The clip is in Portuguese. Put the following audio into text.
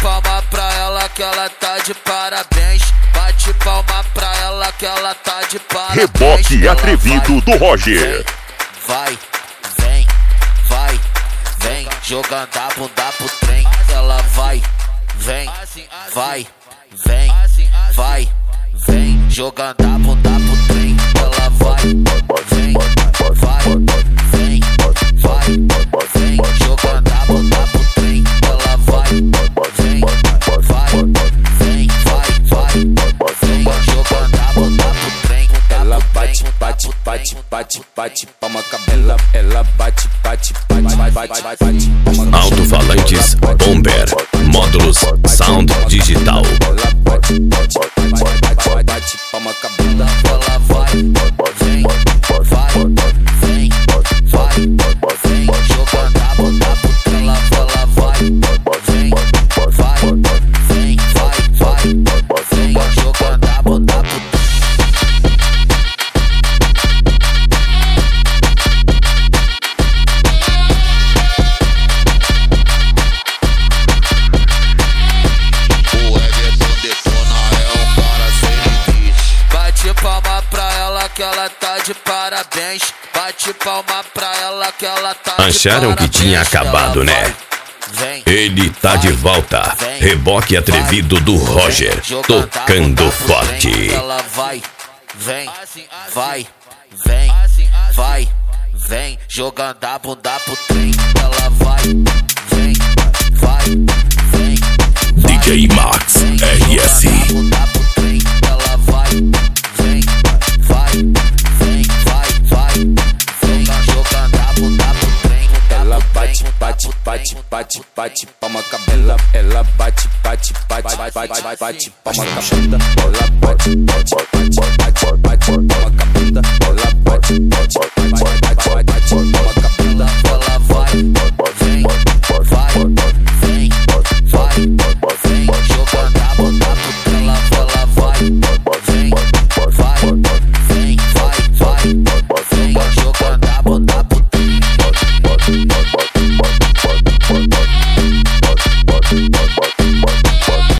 palma pra ela que ela tá de parabéns. Bate palma pra ela que ela tá de parabéns. Reboque atrevido do Roger. Vai, vem, vai, vem, jogando a bunda pro trem. Ela vai, vem, vai, vem, vai, vem, jogando a bunda pro trem. Ela vai, vem, vai, vem, vai, vem, jogando a bunda pro trem. Ela vai, vem, vai, vem, vem, jogando a bunda pro trem. Ela bate, bate, bate, bate, bate, palma cabela. Ela bate, bate, bate, bate, bate, palma. Alto-falantes Bomber, módulos Sound Digital. Ela bate, bate, bate, bate, bate, palma cabela. Ela vai, vem, vai, vem, vai, vem, jogando a bunda pro trem. Ela vai, vem, vai, vem, vai, vem, jogando a bunda pro trem. Palma pra ela que ela tá de parabéns. Bate palma pra ela que ela tá de parabéns. Acharam que tinha acabado, né? Ele tá de volta. Reboque atrevido do Roger, tocando forte. Ela vai, vem, vai, vem, vai, vem, jogando a bunda pro trem. Ela vai, vem, vai, vem, DJ Max RS. Ela vai, vem, vai, vem, vem, jogando a bunda pro trem. Ela bate, bate, bate, bate, bate, palma cabela. Ela bate, bate, bate, bate, bate, palma cabela. Ela bate, bate, bate, bate, bate, palma cabela. Ela bate, bate, bate, bate, bate.